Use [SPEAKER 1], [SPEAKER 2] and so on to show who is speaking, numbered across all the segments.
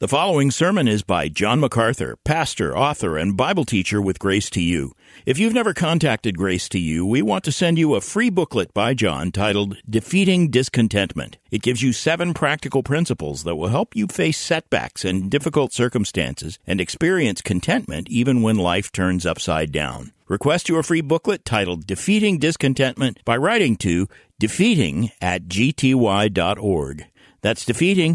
[SPEAKER 1] The following sermon is by John MacArthur, pastor, author, and Bible teacher with Grace to You. If you've never contacted Grace to You, we want to send you a free booklet by John titled Defeating Discontentment. It gives you 7 practical principles that will help you face setbacks and difficult circumstances and experience contentment even when life turns upside down. Request your free booklet titled Defeating Discontentment by writing to defeating@gty.org. That's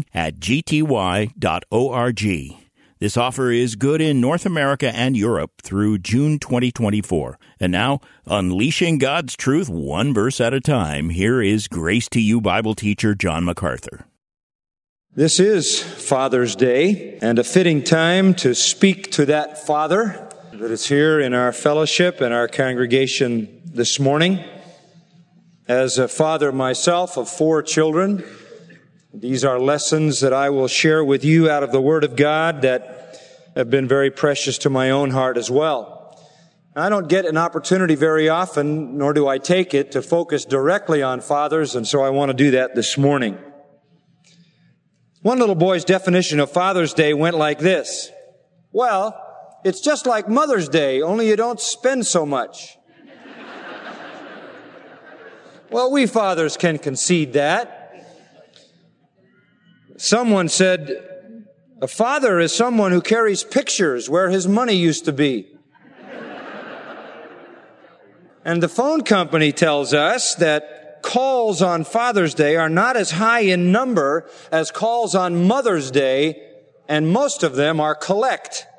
[SPEAKER 1] defeating@gty.org. This offer is good in North America and Europe through June 2024. And now, unleashing God's truth one verse at a time, here is Grace to You Bible teacher John MacArthur.
[SPEAKER 2] This is Father's Day, and a fitting time to speak to that father that is here in our fellowship and our congregation this morning. As a father myself of 4 children, these are lessons that I will share with you out of the Word of God that have been very precious to my own heart as well. I don't get an opportunity very often, nor do I take it, to focus directly on fathers, and so I want to do that this morning. One little boy's definition of Father's Day went like this: well, it's just like Mother's Day, only you don't spend so much. Well, we fathers can concede that. Someone said, a father is someone who carries pictures where his money used to be. And the phone company tells us that calls on Father's Day are not as high in number as calls on Mother's Day, and most of them are collect.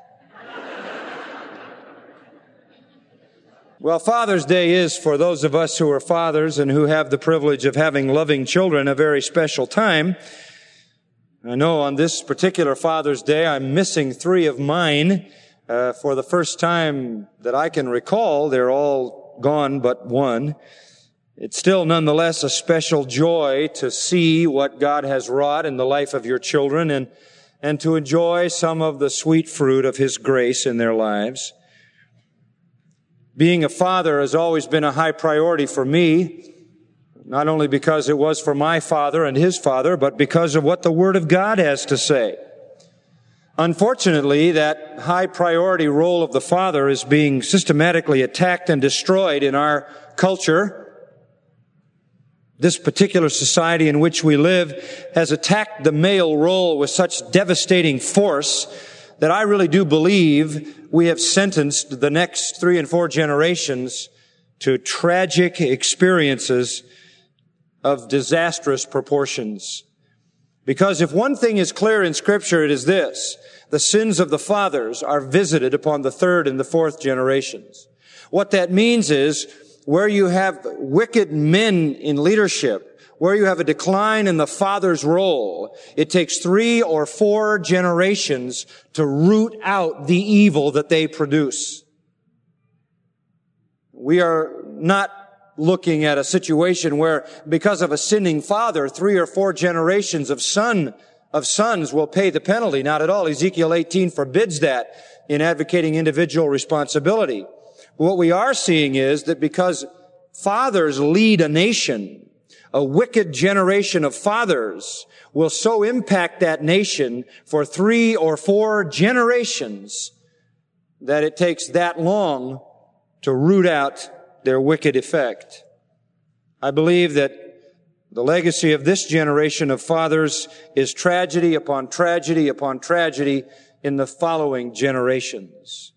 [SPEAKER 2] Well, Father's Day is, for those of us who are fathers and who have the privilege of having loving children, a very special time. I know on this particular Father's Day, I'm missing 3 of mine. For the first time that I can recall, they're all gone but one. It's still nonetheless a special joy to see what God has wrought in the life of your children and to enjoy some of the sweet fruit of His grace in their lives. Being a father has always been a high priority for me, not only because it was for my father and his father, but because of what the Word of God has to say. Unfortunately, that high priority role of the father is being systematically attacked and destroyed in our culture. This particular society in which we live has attacked the male role with such devastating force that I really do believe we have sentenced the next 3 and 4 generations to tragic experiences of disastrous proportions. Because if one thing is clear in Scripture, it is this: the sins of the fathers are visited upon the 3rd and the 4th generations. What that means is, where you have wicked men in leadership, where you have a decline in the father's role, it takes 3 or 4 generations to root out the evil that they produce. We are not looking at a situation where, because of a sinning father, 3 or 4 generations of sons will pay the penalty. Not at all. Ezekiel 18 forbids that in advocating individual responsibility. What we are seeing is that because fathers lead a nation, a wicked generation of fathers will so impact that nation for 3 or 4 generations that it takes that long to root out their wicked effect. I believe that the legacy of this generation of fathers is tragedy upon tragedy upon tragedy in the following generations.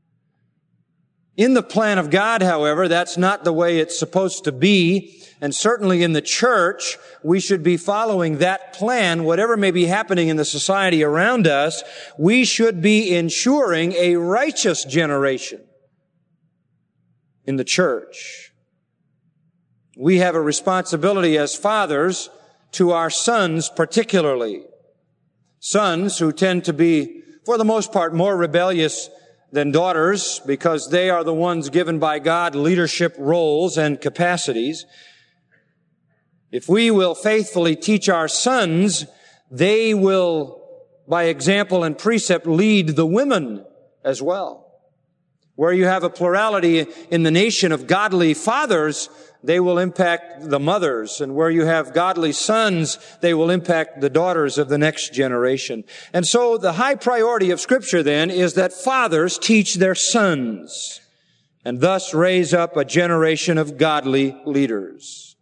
[SPEAKER 2] In the plan of God, however, that's not the way it's supposed to be. And certainly in the church, we should be following that plan. Whatever may be happening in the society around us, we should be ensuring a righteous generation in the church. We have a responsibility as fathers to our sons particularly. Sons who tend to be, for the most part, more rebellious than daughters because they are the ones given by God leadership roles and capacities. If we will faithfully teach our sons, they will, by example and precept, lead the women as well. Where you have a plurality in the nation of godly fathers, they will impact the mothers. And where you have godly sons, they will impact the daughters of the next generation. And so the high priority of Scripture then is that fathers teach their sons and thus raise up a generation of godly leaders.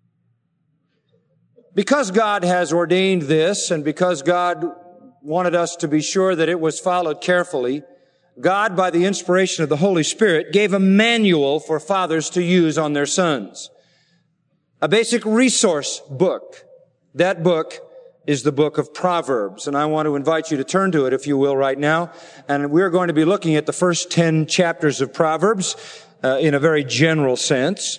[SPEAKER 2] Because God has ordained this and because God wanted us to be sure that it was followed carefully, God, by the inspiration of the Holy Spirit, gave a manual for fathers to use on their sons. A basic resource book. That book is the book of Proverbs. And I want to invite you to turn to it, if you will, right now. And we're going to be looking at the first 10 chapters of Proverbs in a very general sense.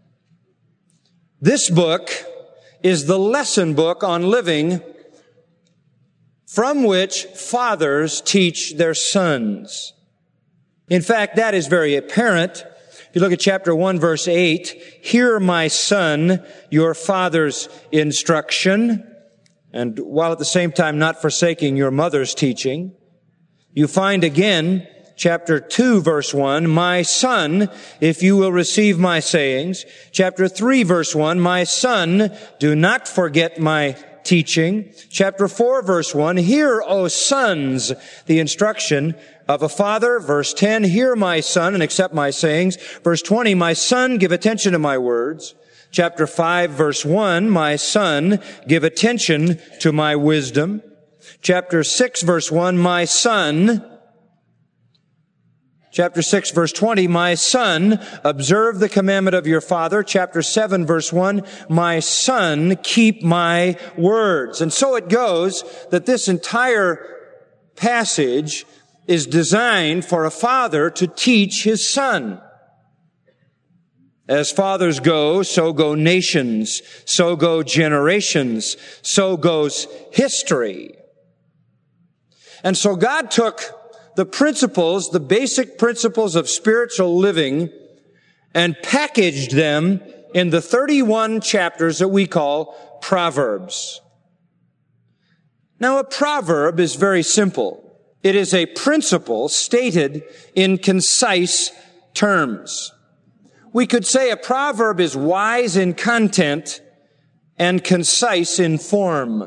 [SPEAKER 2] This book is the lesson book on living from which fathers teach their sons. In fact, that is very apparent. If you look at chapter 1, verse 8, "Hear, my son, your father's instruction, and while at the same time not forsaking your mother's teaching." You find again, chapter 2, verse 1, "My son, if you will receive my sayings." Chapter 3, verse 1, "My son, do not forget my teaching." Chapter 4, verse 1, "Hear, O sons, the instruction of a father." Verse 10, "Hear, my son, and accept my sayings." Verse 20, "My son, give attention to my words." Chapter 5, verse 1, "My son, give attention to my wisdom." Chapter 6, verse 1, "My son." Chapter 6, verse 20, "My son, observe the commandment of your father." Chapter 7, verse 1, "My son, keep my words." And so it goes that this entire passage is designed for a father to teach his son. As fathers go, so go nations, so go generations, so goes history. And so God took the principles, the basic principles of spiritual living, and packaged them in the 31 chapters that we call Proverbs. Now, a proverb is very simple. It is a principle stated in concise terms. We could say a proverb is wise in content and concise in form.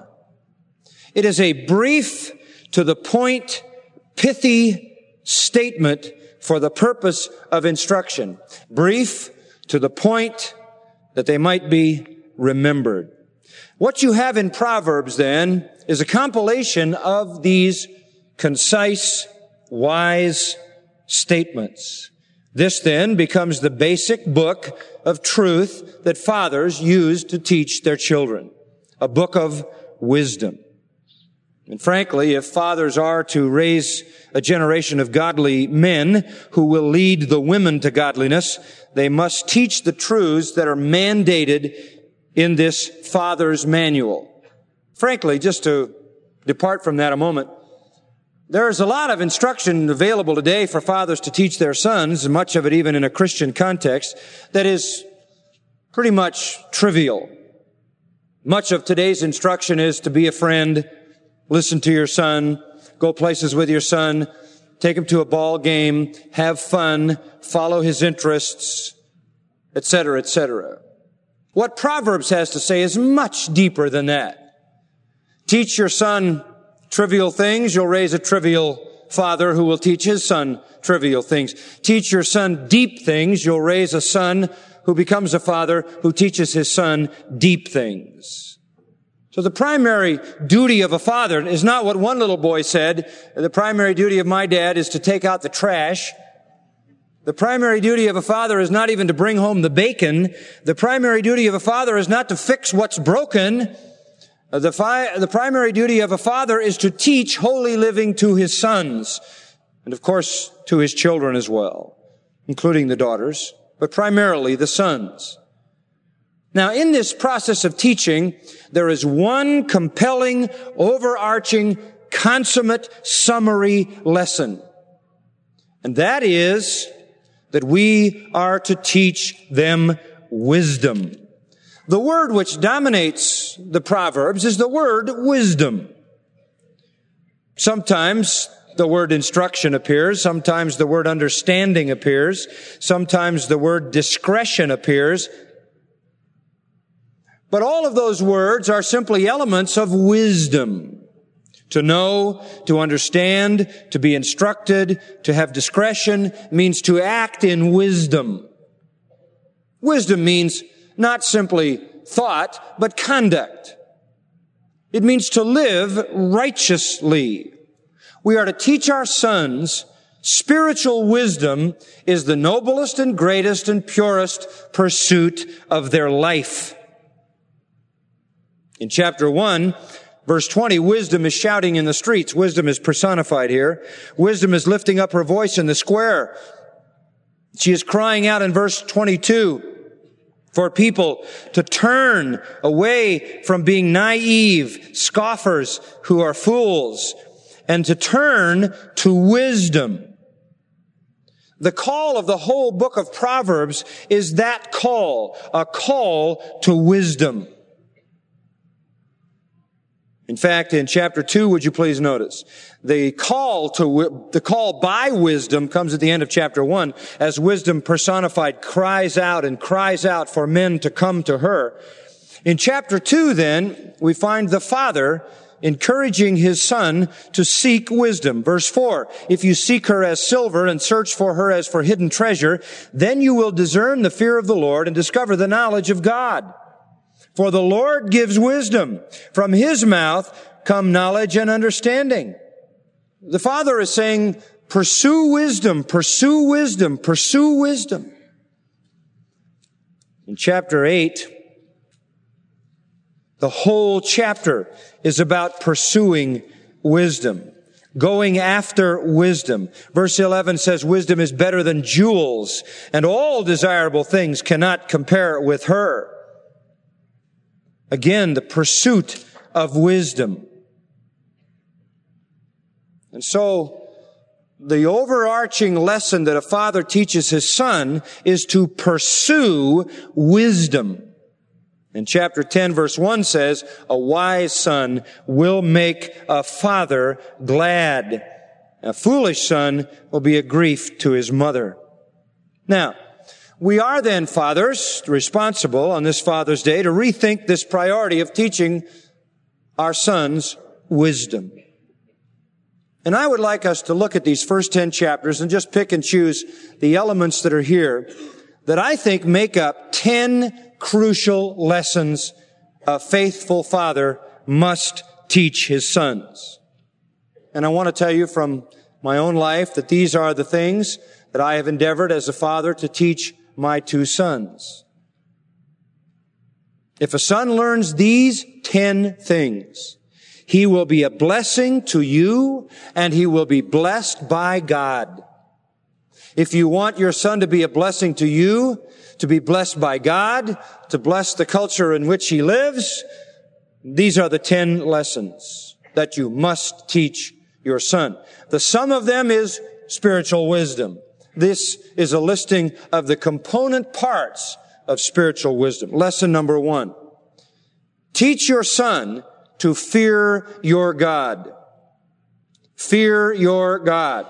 [SPEAKER 2] It is a brief, to the point, pithy statement for the purpose of instruction. Brief, to the point, that they might be remembered. What you have in Proverbs, then, is a compilation of these concise, wise statements. This, then, becomes the basic book of truth that fathers use to teach their children. A book of wisdom. And frankly, if fathers are to raise a generation of godly men who will lead the women to godliness, they must teach the truths that are mandated in this father's manual. Frankly, just to depart from that a moment, there's a lot of instruction available today for fathers to teach their sons, much of it even in a Christian context, that is pretty much trivial. Much of today's instruction is to be a friend, listen to your son, go places with your son, take him to a ball game, have fun, follow his interests, etc., etc. What Proverbs has to say is much deeper than that. Teach your son trivial things, you'll raise a trivial father who will teach his son trivial things. Teach your son deep things, you'll raise a son who becomes a father who teaches his son deep things. So the primary duty of a father is not what one little boy said. The primary duty of my dad is to take out the trash. The primary duty of a father is not even to bring home the bacon. The primary duty of a father is not to fix what's broken. The primary duty of a father is to teach holy living to his sons, and of course to his children as well, including the daughters, but primarily the sons. Now, in this process of teaching, there is one compelling, overarching, consummate summary lesson. And that is that we are to teach them wisdom. The word which dominates the Proverbs is the word wisdom. Sometimes the word instruction appears. Sometimes the word understanding appears. Sometimes the word discretion appears. But all of those words are simply elements of wisdom. To know, to understand, to be instructed, to have discretion means to act in wisdom. Wisdom means not simply thought, but conduct. It means to live righteously. We are to teach our sons spiritual wisdom is the noblest and greatest and purest pursuit of their life. In chapter 1, verse 20, wisdom is shouting in the streets. Wisdom is personified here. Wisdom is lifting up her voice in the square. She is crying out in verse 22 for people to turn away from being naive scoffers who are fools and to turn to wisdom. The call of the whole book of Proverbs is that call, a call to wisdom. In fact, in chapter 2, would you please notice, the call by wisdom comes at the end of chapter 1, as wisdom personified cries out for men to come to her. In chapter 2, then, we find the father encouraging his son to seek wisdom. Verse 4, if you seek her as silver and search for her as for hidden treasure, then you will discern the fear of the Lord and discover the knowledge of God. For the Lord gives wisdom. From his mouth come knowledge and understanding. The Father is saying, pursue wisdom, pursue wisdom, pursue wisdom. In chapter 8, the whole chapter is about pursuing wisdom, going after wisdom. Verse 11 says, wisdom is better than jewels, and all desirable things cannot compare with her. Again, the pursuit of wisdom. And so, the overarching lesson that a father teaches his son is to pursue wisdom. And chapter 10 verse 1 says, a wise son will make a father glad. A foolish son will be a grief to his mother. Now, we are then, fathers, responsible on this Father's Day to rethink this priority of teaching our sons wisdom. And I would like us to look at these first 10 chapters and just pick and choose the elements that are here that I think make up 10 crucial lessons a faithful father must teach his sons. And I want to tell you from my own life that these are the things that I have endeavored as a father to teach my 2 sons. If a son learns these 10 things, he will be a blessing to you and he will be blessed by God. If you want your son to be a blessing to you, to be blessed by God, to bless the culture in which he lives, these are the 10 lessons that you must teach your son. The sum of them is spiritual wisdom. This is a listing of the component parts of spiritual wisdom. Lesson number 1. Teach your son to fear your God. Fear your God.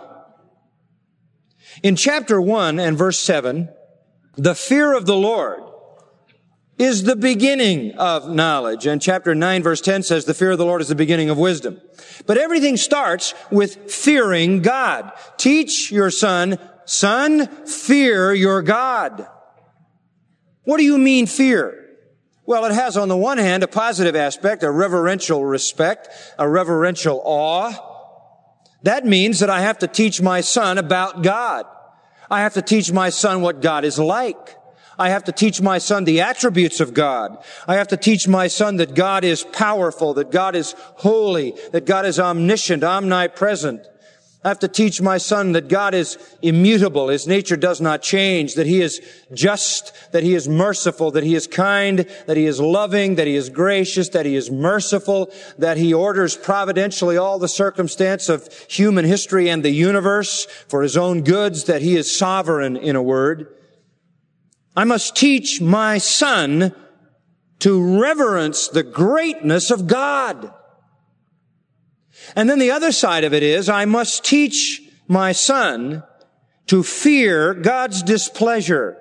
[SPEAKER 2] In chapter 1 and verse 7, the fear of the Lord is the beginning of knowledge. And chapter 9 verse 10 says the fear of the Lord is the beginning of wisdom. But everything starts with fearing God. Teach your son, fear your God. What do you mean fear? Well, it has on the one hand a positive aspect, a reverential respect, a reverential awe. That means that I have to teach my son about God. I have to teach my son what God is like. I have to teach my son the attributes of God. I have to teach my son that God is powerful, that God is holy, that God is omniscient, omnipresent. I have to teach my son that God is immutable. His nature does not change, that he is just, that he is merciful, that he is kind, that he is loving, that he is gracious, that he is merciful, that he orders providentially all the circumstance of human history and the universe for his own goods, that he is sovereign, in a word. I must teach my son to reverence the greatness of God. And then the other side of it is, I must teach my son to fear God's displeasure,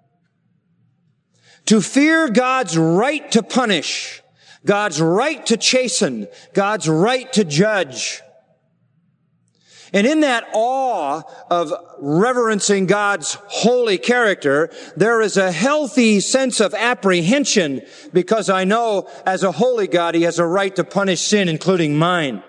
[SPEAKER 2] to fear God's right to punish, God's right to chasten, God's right to judge. And in that awe of reverencing God's holy character, there is a healthy sense of apprehension, because I know as a holy God, He has a right to punish sin, including mine.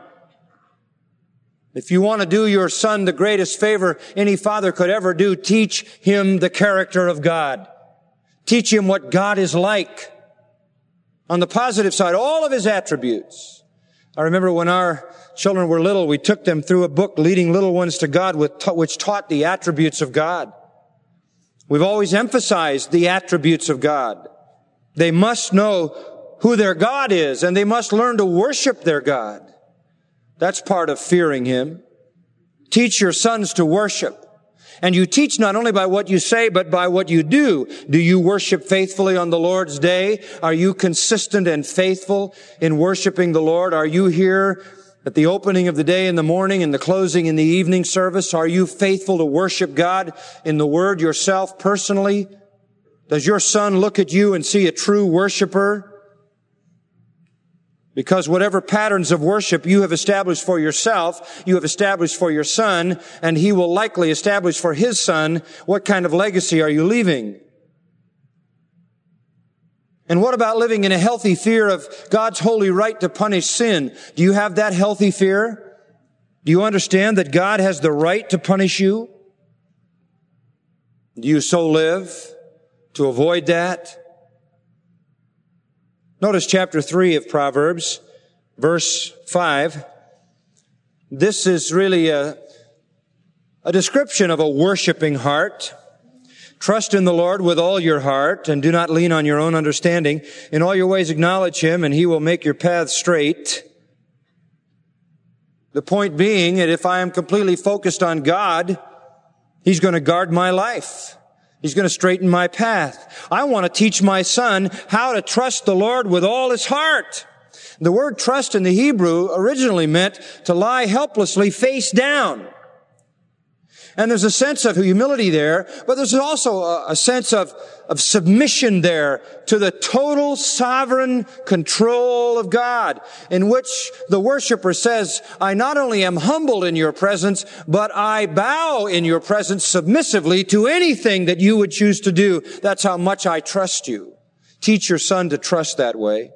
[SPEAKER 2] If you want to do your son the greatest favor any father could ever do, teach him the character of God. Teach him what God is like. On the positive side, all of His attributes. I remember when our children were little, we took them through a book, Leading Little Ones to God, which taught the attributes of God. We've always emphasized the attributes of God. They must know who their God is, and they must learn to worship their God. That's part of fearing Him. Teach your sons to worship. And you teach not only by what you say, but by what you do. Do you worship faithfully on the Lord's day? Are you consistent and faithful in worshiping the Lord? Are you here at the opening of the day in the morning and the closing in the evening service? Are you faithful to worship God in the Word yourself personally? Does your son look at you and see a true worshiper? Because whatever patterns of worship you have established for yourself, you have established for your son, and he will likely establish for his son. What kind of legacy are you leaving? And what about living in a healthy fear of God's holy right to punish sin? Do you have that healthy fear? Do you understand that God has the right to punish you? Do you so live to avoid that? Notice chapter 3 of Proverbs, verse 5. This is really a description of a worshiping heart. Trust in the Lord with all your heart, and do not lean on your own understanding. In all your ways acknowledge Him, and He will make your paths straight. The point being that if I am completely focused on God, He's going to guard my life. He's going to straighten my path. I want to teach my son how to trust the Lord with all his heart. The word trust in the Hebrew originally meant to lie helplessly face down. And there's a sense of humility there, but there's also a sense of submission there to the total sovereign control of God, in which the worshiper says, I not only am humbled in your presence, but I bow in your presence submissively to anything that you would choose to do. That's how much I trust you. Teach your son to trust that way.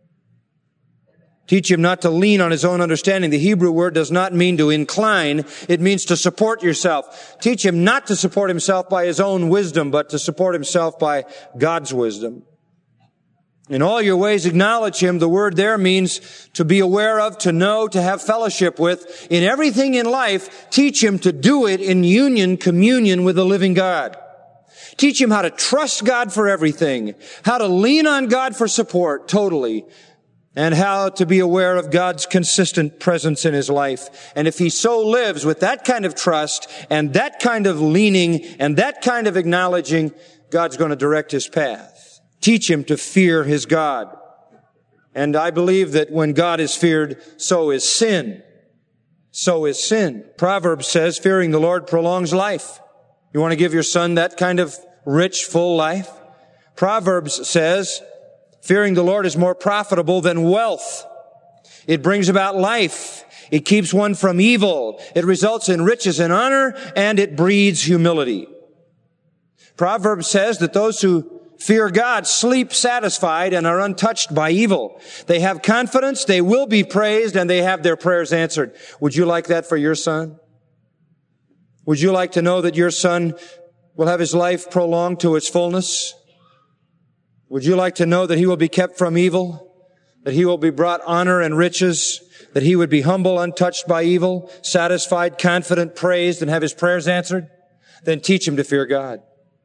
[SPEAKER 2] Teach him not to lean on his own understanding. The Hebrew word does not mean to incline. It means to support yourself. Teach him not to support himself by his own wisdom, but to support himself by God's wisdom. In all your ways acknowledge Him. The word there means to be aware of, to know, to have fellowship with. In everything in life, teach him to do it in union, communion with the living God. Teach him how to trust God for everything, how to lean on God for support totally, and how to be aware of God's consistent presence in his life. And if he so lives with that kind of trust and that kind of leaning and that kind of acknowledging, God's going to direct his path. Teach him to fear his God. And I believe that when God is feared, so is sin. So is sin. Proverbs says, fearing the Lord prolongs life. You want to give your son that kind of rich, full life? Proverbs says, fearing the Lord is more profitable than wealth. It brings about life. It keeps one from evil. It results in riches and honor, and it breeds humility. Proverbs says that those who fear God sleep satisfied and are untouched by evil. They have confidence, they will be praised, and they have their prayers answered. Would you like that for your son? Would you like to know that your son will have his life prolonged to its fullness? Would you like to know that he will be kept from evil? That he will be brought honor and riches? That he would be humble, untouched by evil, satisfied, confident, praised, and have his prayers answered? Then teach him to fear God.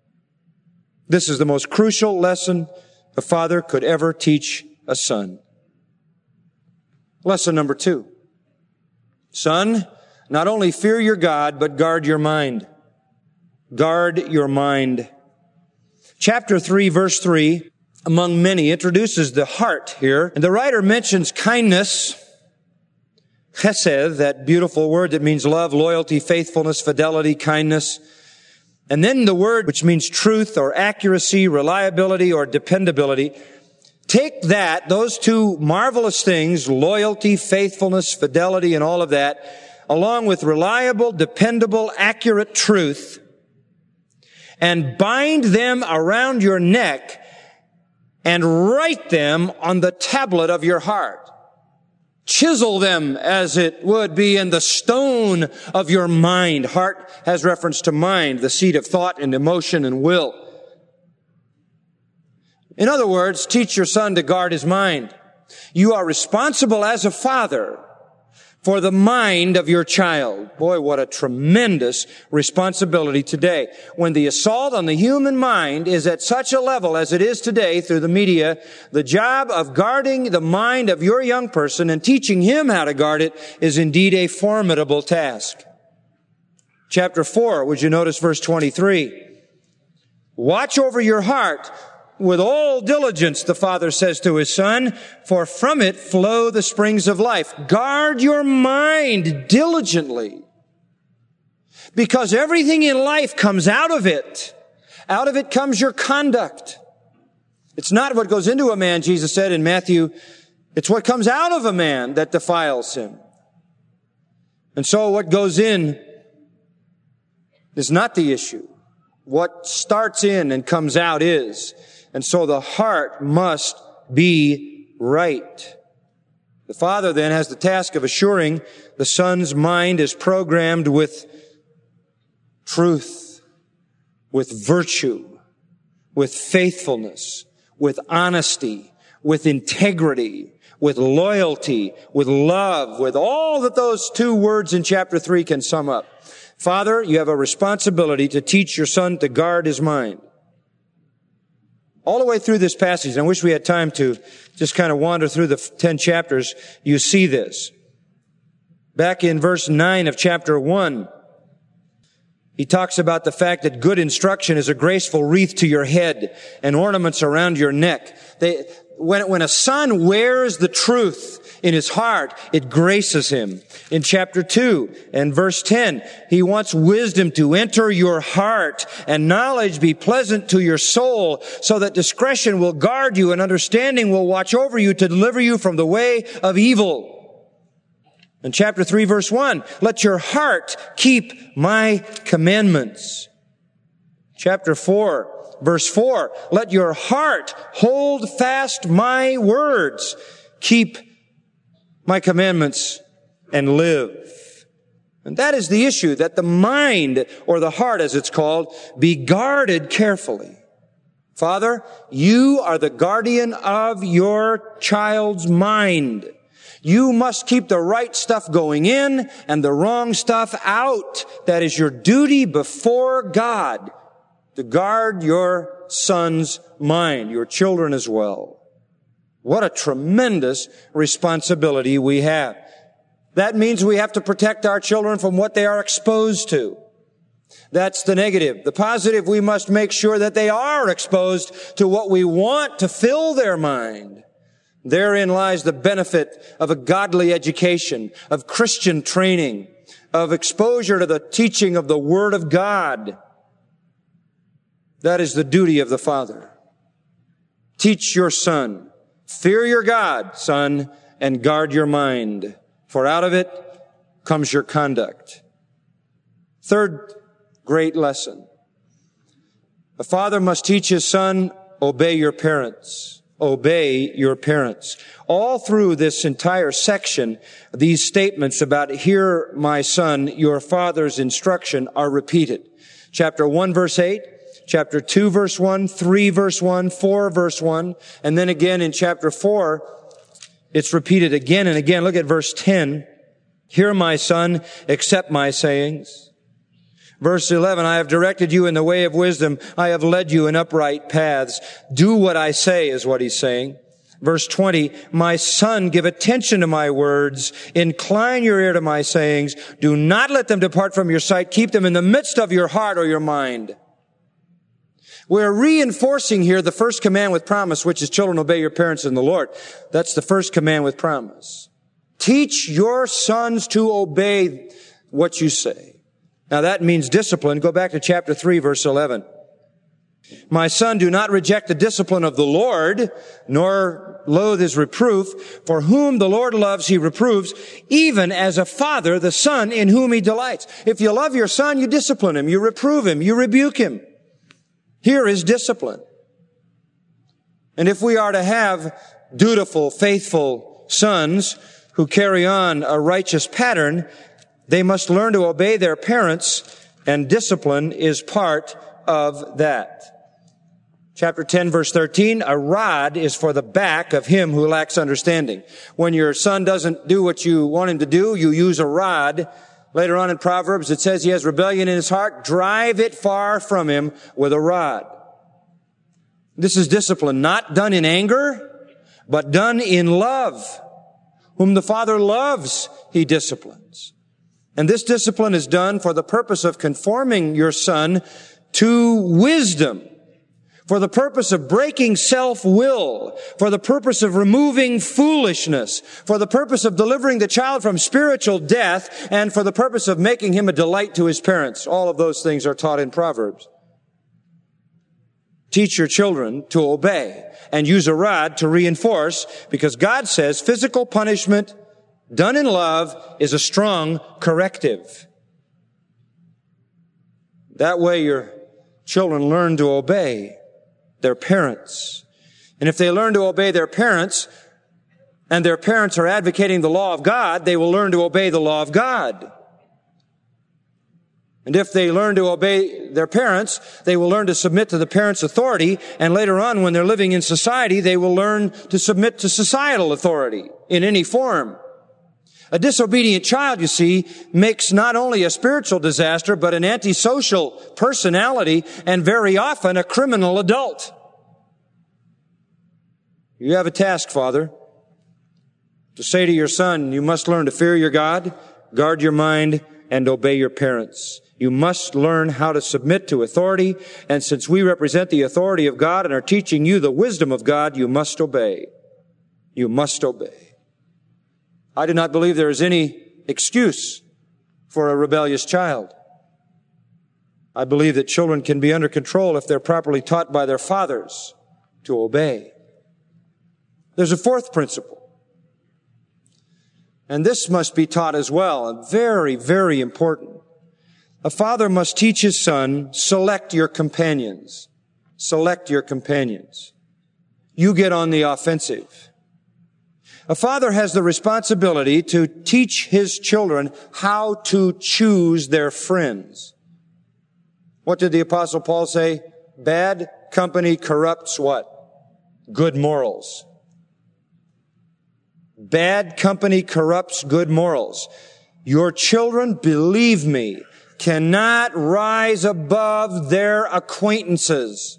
[SPEAKER 2] This is the most crucial lesson a father could ever teach a son. Lesson number 2. Son, not only fear your God, but guard your mind. Guard your mind. Chapter 3, verse 3, among many, introduces the heart here. And the writer mentions kindness, Chesed, that beautiful word that means love, loyalty, faithfulness, fidelity, kindness. And then the word which means truth or accuracy, reliability or dependability. Take that, those two marvelous things, loyalty, faithfulness, fidelity, and all of that, along with reliable, dependable, accurate truth, and bind them around your neck and write them on the tablet of your heart. Chisel them, as it would be, in the stone of your mind. Heart has reference to mind, the seat of thought and emotion and will. In other words, teach your son to guard his mind. You are responsible as a father for the mind of your child. Boy, what a tremendous responsibility today. When the assault on the human mind is at such a level as it is today through the media, the job of guarding the mind of your young person and teaching him how to guard it is indeed a formidable task. Chapter 4, would you notice verse 23? Watch over your heart with all diligence, the father says to his son, for from it flow the springs of life. Guard your mind diligently, because everything in life comes out of it. Out of it comes your conduct. It's not what goes into a man, Jesus said in Matthew. It's what comes out of a man that defiles him. And so what goes in is not the issue. What starts in and comes out is. And so the heart must be right. The father then has the task of assuring the son's mind is programmed with truth, with virtue, with faithfulness, with honesty, with integrity, with loyalty, with love, with all that those two words in chapter 3 can sum up. Father, you have a responsibility to teach your son to guard his mind. All the way through this passage, and I wish we had time to just kind of wander through the 10 chapters, you see this. Back in verse 9 of chapter 1, he talks about the fact that good instruction is a graceful wreath to your head and ornaments around your neck. When a son wears the truth in his heart, it graces him. In chapter 2 and verse 10, he wants wisdom to enter your heart and knowledge be pleasant to your soul, so that discretion will guard you and understanding will watch over you to deliver you from the way of evil. In chapter 3 verse 1, let your heart keep my commandments. Chapter 4 verse 4, let your heart hold fast my words. Keep my commandments and live. And that is the issue, that the mind, or the heart as it's called, be guarded carefully. Father, you are the guardian of your child's mind. You must keep the right stuff going in and the wrong stuff out. That is your duty before God, to guard your son's mind, your children as well. What a tremendous responsibility we have. That means we have to protect our children from what they are exposed to. That's the negative. The positive, we must make sure that they are exposed to what we want to fill their mind. Therein lies the benefit of a godly education, of Christian training, of exposure to the teaching of the Word of God. That is the duty of the father. Teach your son. Fear your God, son, and guard your mind, for out of it comes your conduct. Third great lesson. A father must teach his son, obey your parents. Obey your parents. All through this entire section, these statements about, hear my son, your father's instruction are repeated. Chapter 1 verse 8. Chapter 2 verse 1, 3 verse 1, 4 verse 1, and then again in chapter 4, it's repeated again and again. Look at verse 10. Hear my son, accept my sayings. Verse 11, I have directed you in the way of wisdom. I have led you in upright paths. Do what I say is what he's saying. Verse 20, my son, give attention to my words. Incline your ear to my sayings. Do not let them depart from your sight. Keep them in the midst of your heart or your mind. We're reinforcing here the first command with promise, which is children, obey your parents in the Lord. That's the first command with promise. Teach your sons to obey what you say. Now that means discipline. Go back to chapter 3, verse 11. My son, do not reject the discipline of the Lord, nor loathe his reproof. For whom the Lord loves, he reproves, even as a father the son in whom he delights. If you love your son, you discipline him, you reprove him, you rebuke him. Here is discipline. And if we are to have dutiful, faithful sons who carry on a righteous pattern, they must learn to obey their parents, and discipline is part of that. Chapter 10, verse 13, a rod is for the back of him who lacks understanding. When your son doesn't do what you want him to do, you use a rod. Later on in Proverbs, it says he has rebellion in his heart. Drive it far from him with a rod. This is discipline, not done in anger, but done in love. Whom the Father loves, he disciplines. And this discipline is done for the purpose of conforming your son to wisdom, for the purpose of breaking self-will, for the purpose of removing foolishness, for the purpose of delivering the child from spiritual death, and for the purpose of making him a delight to his parents. All of those things are taught in Proverbs. Teach your children to obey and use a rod to reinforce, because God says physical punishment done in love is a strong corrective. That way your children learn to obey their parents. And if they learn to obey their parents, and their parents are advocating the law of God, they will learn to obey the law of God. And if they learn to obey their parents, they will learn to submit to the parents' authority, and later on, when they're living in society, they will learn to submit to societal authority in any form. A disobedient child, you see, makes not only a spiritual disaster, but an antisocial personality, and very often a criminal adult. You have a task, Father, to say to your son, you must learn to fear your God, guard your mind, and obey your parents. You must learn how to submit to authority, and since we represent the authority of God and are teaching you the wisdom of God, you must obey. You must obey. I do not believe there is any excuse for a rebellious child. I believe that children can be under control if they're properly taught by their fathers to obey. There's a fourth principle, and this must be taught as well, and very, very important. A father must teach his son, select your companions. Select your companions. You get on the offensive. A father has the responsibility to teach his children how to choose their friends. What did the Apostle Paul say? Bad company corrupts what? Good morals. Bad company corrupts good morals. Your children, believe me, cannot rise above their acquaintances.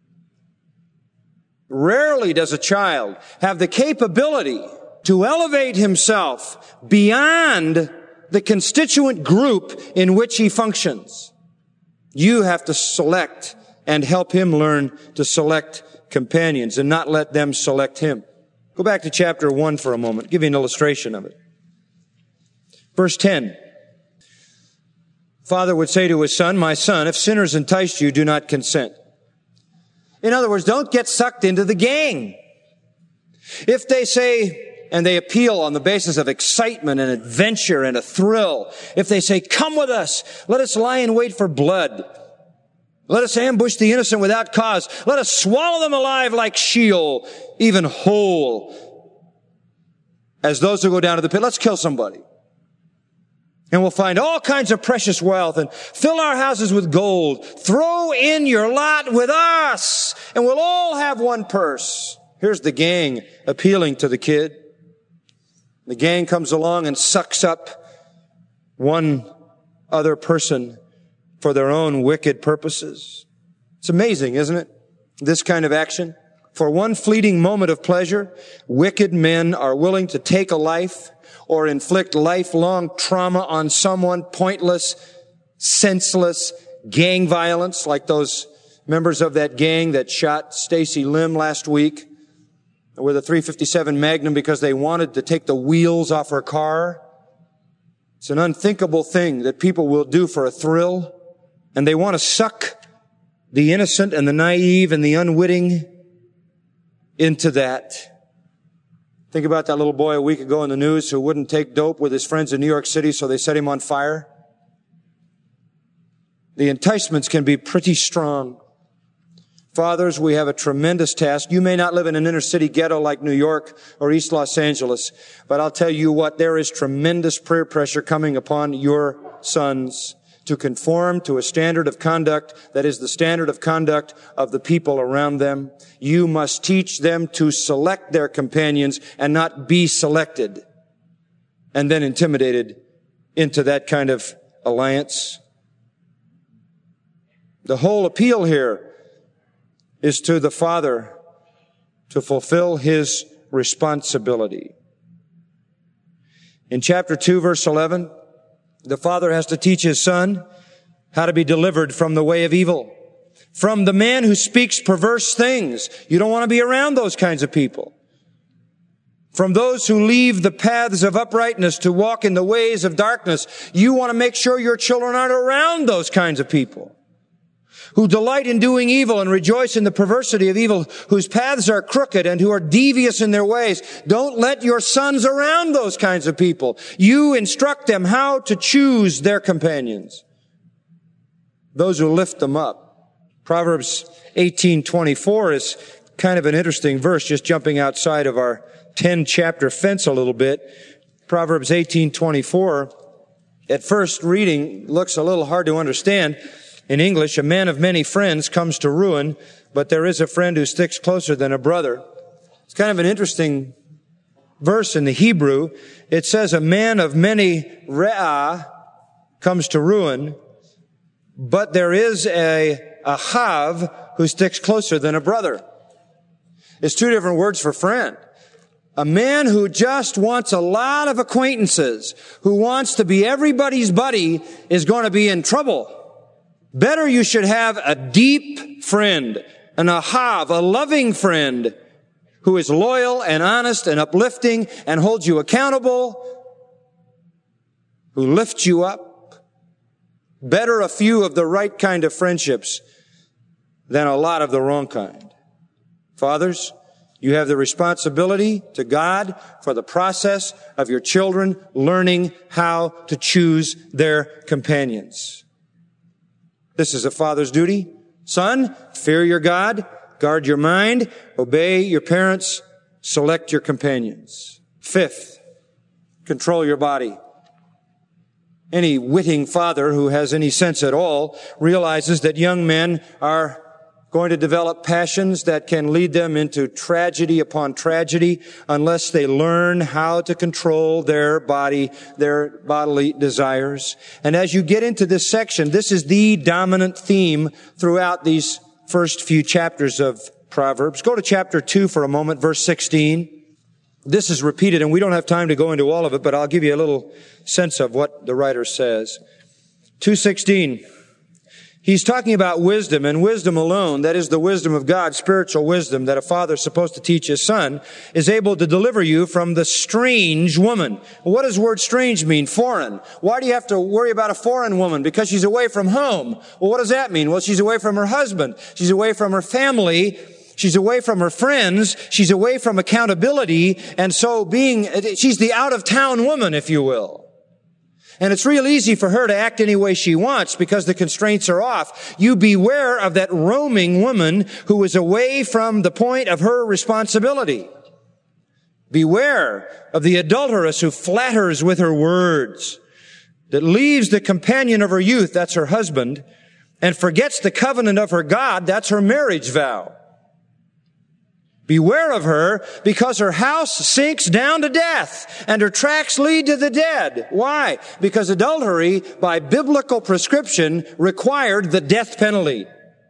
[SPEAKER 2] Rarely does a child have the capability to elevate himself beyond the constituent group in which he functions. You have to select and help him learn to select companions and not let them select him. Go back to chapter 1 for a moment. Give you an illustration of it. Verse 10. Father would say to his son, my son, if sinners entice you, do not consent. In other words, don't get sucked into the gang. If they say, and they appeal on the basis of excitement and adventure and a thrill, if they say, come with us, let us lie in wait for blood. Let us ambush the innocent without cause. Let us swallow them alive like Sheol, even whole. As those who go down to the pit, let's kill somebody. And we'll find all kinds of precious wealth and fill our houses with gold. Throw in your lot with us, and we'll all have one purse. Here's the gang appealing to the kid. The gang comes along and sucks up one other person for their own wicked purposes. It's amazing, isn't it? This kind of action. For one fleeting moment of pleasure, wicked men are willing to take a life or inflict lifelong trauma on someone, pointless, senseless gang violence, like those members of that gang that shot Stacy Lim last week. with a .357 Magnum because they wanted to take the wheels off her car. It's an unthinkable thing that people will do for a thrill, and they want to suck the innocent and the naive and the unwitting into that. Think about that little boy a week ago in the news who wouldn't take dope with his friends in New York City, so they set him on fire. The enticements can be pretty strong. Fathers, we have a tremendous task. You may not live in an inner city ghetto like New York or East Los Angeles, but I'll tell you what, there is tremendous peer pressure coming upon your sons to conform to a standard of conduct that is the standard of conduct of the people around them. You must teach them to select their companions and not be selected and then intimidated into that kind of alliance. The whole appeal here is to the father to fulfill his responsibility. In chapter 2, verse 11, the father has to teach his son how to be delivered from the way of evil, from the man who speaks perverse things. You don't want to be around those kinds of people. From those who leave the paths of uprightness to walk in the ways of darkness. You want to make sure your children aren't around those kinds of people who delight in doing evil and rejoice in the perversity of evil, whose paths are crooked and who are devious in their ways. Don't let your sons around those kinds of people. You instruct them how to choose their companions, those who lift them up. Proverbs 18:24 is kind of an interesting verse, just jumping outside of our 10-chapter fence a little bit. Proverbs 18:24, at first reading, looks a little hard to understand. In English, a man of many friends comes to ruin, but there is a friend who sticks closer than a brother. It's kind of an interesting verse in the Hebrew. It says a man of many re'ah comes to ruin, but there is a hav who sticks closer than a brother. It's two different words for friend. A man who just wants a lot of acquaintances, who wants to be everybody's buddy, is going to be in trouble. Better you should have a deep friend, an ahav, a loving friend, who is loyal and honest and uplifting and holds you accountable, who lifts you up. Better a few of the right kind of friendships than a lot of the wrong kind. Fathers, you have the responsibility to God for the process of your children learning how to choose their companions. This is a father's duty. Son, fear your God, guard your mind, obey your parents, select your companions. Fifth, control your body. Any witting father who has any sense at all realizes that young men are going to develop passions that can lead them into tragedy upon tragedy unless they learn how to control their body, their bodily desires. And as you get into this section, this is the dominant theme throughout these first few chapters of Proverbs. Go to chapter 2 for a moment, verse 16. This is repeated, and we don't have time to go into all of it, but I'll give you a little sense of what the writer says. 2:16. He's talking about wisdom, and wisdom alone, that is the wisdom of God, spiritual wisdom that a father is supposed to teach his son, is able to deliver you from the strange woman. Well, what does the word strange mean? Foreign. Why do you have to worry about a foreign woman? Because she's away from home. Well, what does that mean? Well, she's away from her husband. She's away from her family. She's away from her friends. She's away from accountability. And so she's the out-of-town woman, if you will. And it's real easy for her to act any way she wants because the constraints are off. You beware of that roaming woman who is away from the point of her responsibility. Beware of the adulteress who flatters with her words, that leaves the companion of her youth, that's her husband, and forgets the covenant of her God, that's her marriage vow. Beware of her, because her house sinks down to death, and her tracks lead to the dead. Why? Because adultery, by biblical prescription, required the death penalty.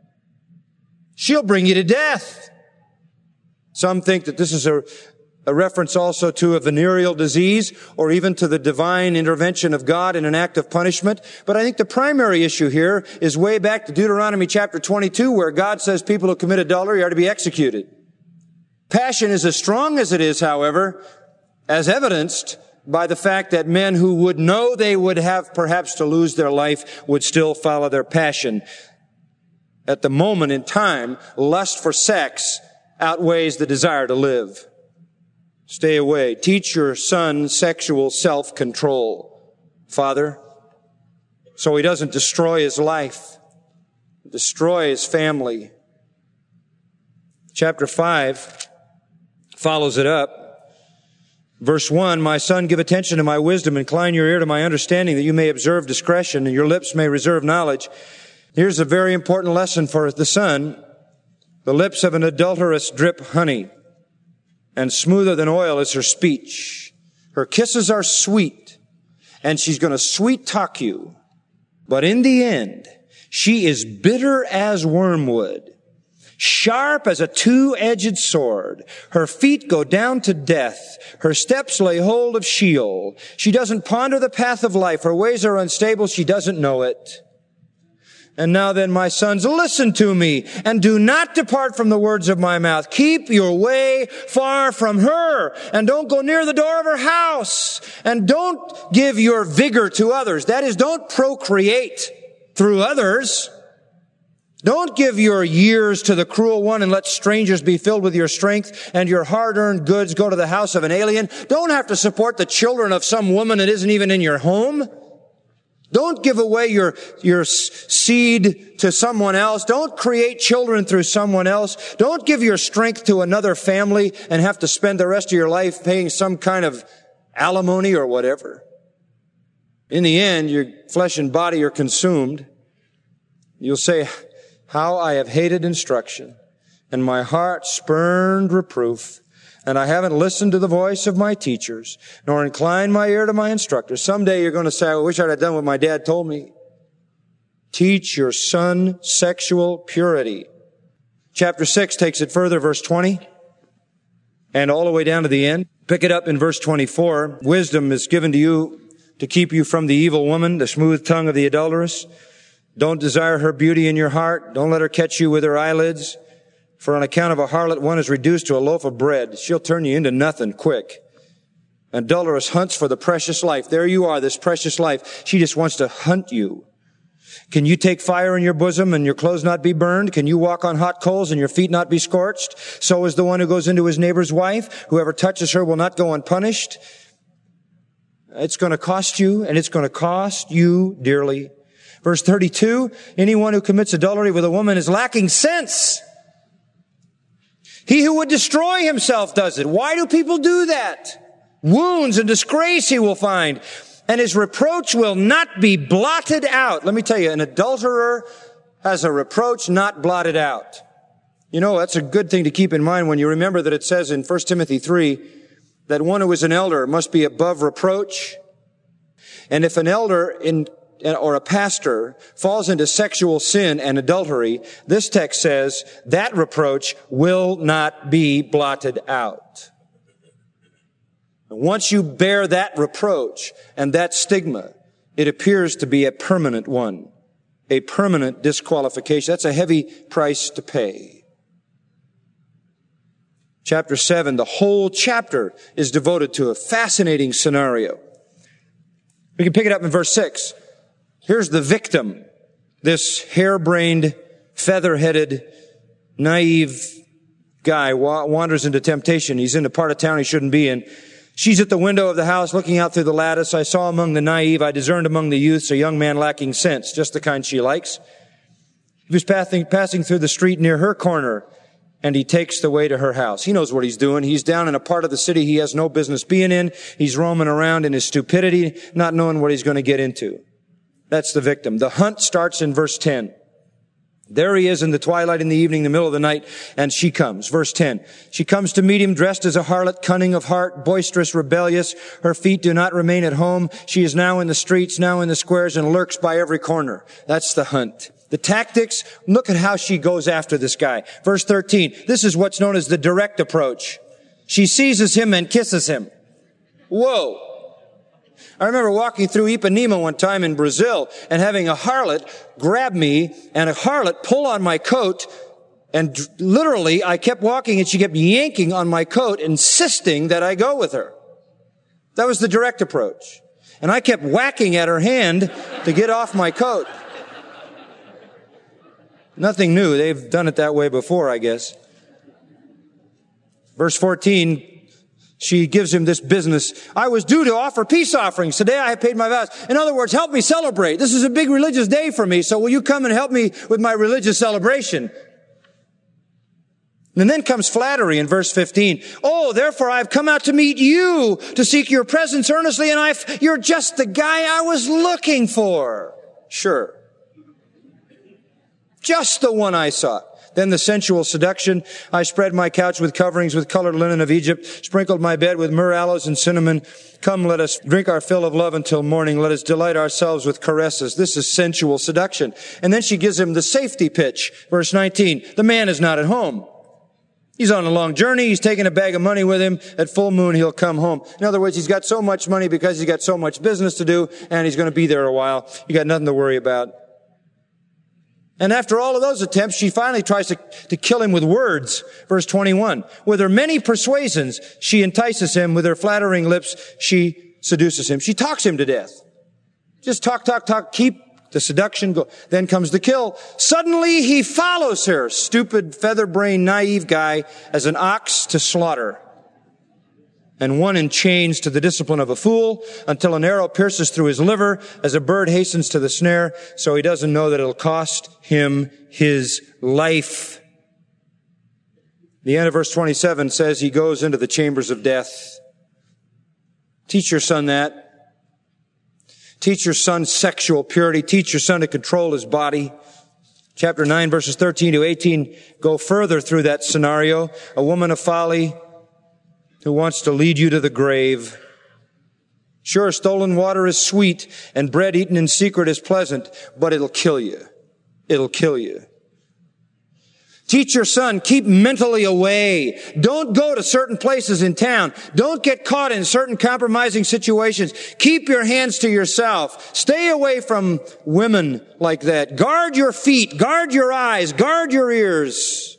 [SPEAKER 2] She'll bring you to death. Some think that this is a reference also to a venereal disease, or even to the divine intervention of God in an act of punishment. But I think the primary issue here is way back to Deuteronomy chapter 22, where God says people who commit adultery are to be executed. Passion is as strong as it is, however, as evidenced by the fact that men who would know they would have perhaps to lose their life would still follow their passion. At the moment in time, lust for sex outweighs the desire to live. Stay away. Teach your son sexual self-control, father, so he doesn't destroy his life, destroy his family. Chapter 5 follows it up. Verse 1, my son, give attention to my wisdom, incline your ear to my understanding, that you may observe discretion and your lips may reserve knowledge. Here's a very important lesson for the son. The lips of an adulteress drip honey, and smoother than oil is her speech. Her kisses are sweet, and she's going to sweet talk you. But in the end, she is bitter as wormwood, sharp as a two-edged sword. Her feet go down to death. Her steps lay hold of Sheol. She doesn't ponder the path of life. Her ways are unstable. She doesn't know it. And now then, my sons, listen to me and do not depart from the words of my mouth. Keep your way far from her and don't go near the door of her house, and don't give your vigor to others. That is, don't procreate through others. Don't give your years to the cruel one and let strangers be filled with your strength and your hard-earned goods go to the house of an alien. Don't have to support the children of some woman that isn't even in your home. Don't give away your seed to someone else. Don't create children through someone else. Don't give your strength to another family and have to spend the rest of your life paying some kind of alimony or whatever. In the end, your flesh and body are consumed. You'll say, how I have hated instruction, and my heart spurned reproof, and I haven't listened to the voice of my teachers, nor inclined my ear to my instructors. Someday you're going to say, I wish I'd have done what my dad told me. Teach your son sexual purity. Chapter 6 takes it further, verse 20, and all the way down to the end. Pick it up in verse 24. Wisdom is given to you to keep you from the evil woman, the smooth tongue of the adulteress. Don't desire her beauty in your heart. Don't let her catch you with her eyelids. For on account of a harlot, one is reduced to a loaf of bread. She'll turn you into nothing quick. An adulteress hunts for the precious life. There you are, this precious life. She just wants to hunt you. Can you take fire in your bosom and your clothes not be burned? Can you walk on hot coals and your feet not be scorched? So is the one who goes into his neighbor's wife. Whoever touches her will not go unpunished. It's going to cost you, and it's going to cost you dearly. Verse 32, anyone who commits adultery with a woman is lacking sense. He who would destroy himself does it. Why do people do that? Wounds and disgrace he will find, and his reproach will not be blotted out. Let me tell you, an adulterer has a reproach not blotted out. You know, that's a good thing to keep in mind when you remember that it says in 1 Timothy 3 that one who is an elder must be above reproach. And if an elder or a pastor falls into sexual sin and adultery, this text says that reproach will not be blotted out. Once you bear that reproach and that stigma, it appears to be a permanent one, a permanent disqualification. That's a heavy price to pay. Chapter 7, the whole chapter is devoted to a fascinating scenario. We can pick it up in verse 6. Here's the victim, this harebrained, feather-headed, naive guy wanders into temptation. He's in a part of town he shouldn't be in. She's at the window of the house looking out through the lattice. I saw among the naive, I discerned among the youths a young man lacking sense, just the kind she likes. He was passing through the street near her corner, and he takes the way to her house. He knows what he's doing. He's down in a part of the city he has no business being in. He's roaming around in his stupidity, not knowing what he's going to get into. That's the victim. The hunt starts in verse 10. There he is in the twilight in the evening, the middle of the night, and she comes. Verse 10. She comes to meet him dressed as a harlot, cunning of heart, boisterous, rebellious. Her feet do not remain at home. She is now in the streets, now in the squares, and lurks by every corner. That's the hunt. The tactics, look at how she goes after this guy. Verse 13. This is what's known as the direct approach. She seizes him and kisses him. Whoa. I remember walking through Ipanema one time in Brazil and having a harlot grab me and a harlot pull on my coat And literally, I kept walking and she kept yanking on my coat, insisting that I go with her. That was the direct approach. And I kept whacking at her hand to get off my coat. Nothing new. They've done it that way before, I guess. Verse 14, she gives him this business. I was due to offer peace offerings. Today I have paid my vows. In other words, help me celebrate. This is a big religious day for me, so will you come and help me with my religious celebration? And then comes flattery in verse 15. Oh, therefore I have come out to meet you, to seek your presence earnestly, and you're just the guy I was looking for. Sure. Just the one I sought. Then the sensual seduction. I spread my couch with coverings with colored linen of Egypt, sprinkled my bed with myrrh, aloes, and cinnamon. Come, let us drink our fill of love until morning. Let us delight ourselves with caresses. This is sensual seduction. And then she gives him the safety pitch. Verse 19. The man is not at home. He's on a long journey. He's taking a bag of money with him. At full moon, he'll come home. In other words, he's got so much money because he's got so much business to do, and he's going to be there a while. You got nothing to worry about. And after all of those attempts, she finally tries to kill him with words. Verse 21. With her many persuasions, she entices him. With her flattering lips, she seduces him. She talks him to death. Just talk. Keep the seduction go. Then comes the kill. Suddenly he follows her, stupid, feather-brained, naive guy, as an ox to slaughter, and one in chains to the discipline of a fool, until an arrow pierces through his liver, as a bird hastens to the snare, so he doesn't know that it'll cost him his life. The end of verse 27 says he goes into the chambers of death. Teach your son that. Teach your son sexual purity. Teach your son to control his body. Chapter 9, verses 13 to 18 go further through that scenario. A woman of folly who wants to lead you to the grave. Sure, stolen water is sweet and bread eaten in secret is pleasant, but it'll kill you. It'll kill you. Teach your son, keep mentally away. Don't go to certain places in town. Don't get caught in certain compromising situations. Keep your hands to yourself. Stay away from women like that. Guard your feet. Guard your eyes. Guard your ears.